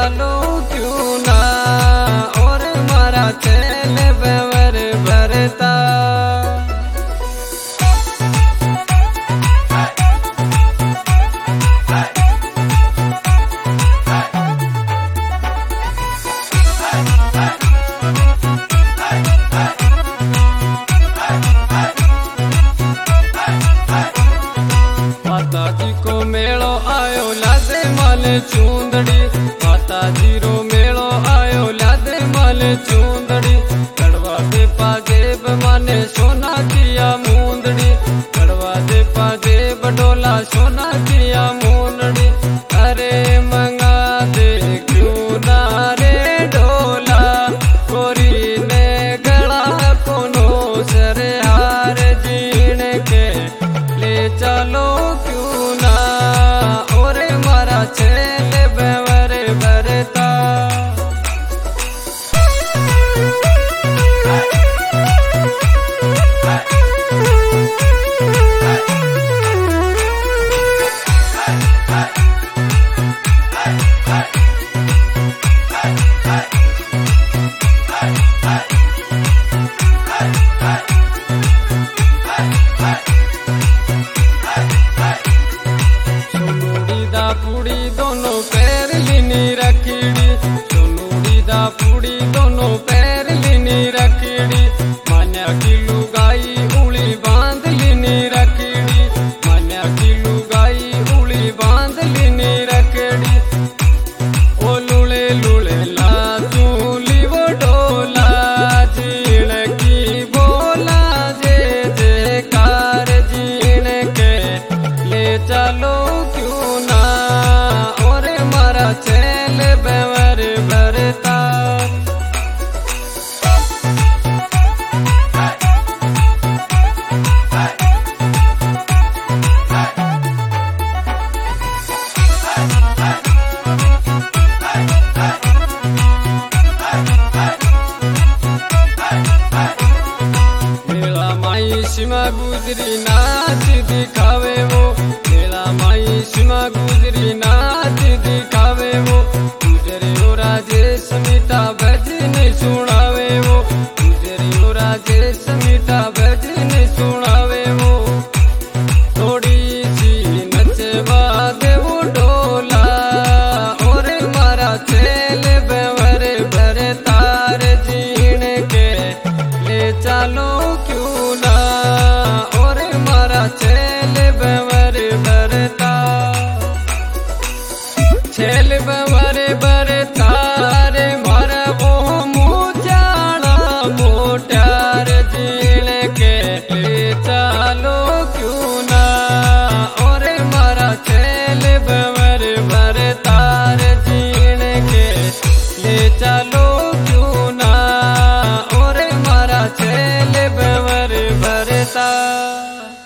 चालो क्यों ना और मारा चेल बेवर भरता। माताजी को मेलो आयो लादे माले चूंदड़ी, माताजी रो मेलो आयो लादे माले चूंदड़ी। कड़वा दे पाजेब माने सोना किया मूंदड़ी, कड़वा दे पाजेब डोला सोना किया मूंदड़ी। अरे मंगा दे क्यों ना रे डोला, गोरी ने गला कोनो सर हार जीण के ले चलो क्यों ना और मारा चेल बेवर भरता। पूड़ी दोनों पैर लिनी रखीड़ी, सोनूड़ी दा पूड़ी दोनों पैर लिनी रखीड़ी। मान्या की लुगाई उली बांध लिनी रखीड़ी, मान्या की लुगाई उली बांध लिनी रखीड़ी। ओ लुले लुले ला चूली वो डोला, जीण की बोला जे जे कार जीण के ले चलो क्यों ना और मारा चेल बेवर भरता। मेला माई सीमा गुजरी नाच दिखावे वो, मेला माई सीमा गुजरी नाच दिखावे वो। गुजरे ओ राजेश मीठा भजन सुनावे वो, गुजरे ओ राजेश मीठा भजन सुनावे वो। थोड़ी सी नचवा दे वो डोला और मारा चेल बेवर भरता। जीण के ले चलो क्यों ना और मारा चेल बेवर भरता। चेल बेवर भरता रे मारा वो मुझाना मोटार। जीण के ले चलो क्यों ना और मारा चेल बेवर भरता। जीण के ले चलो क्यों ना और मारा चेल बेवर भरता।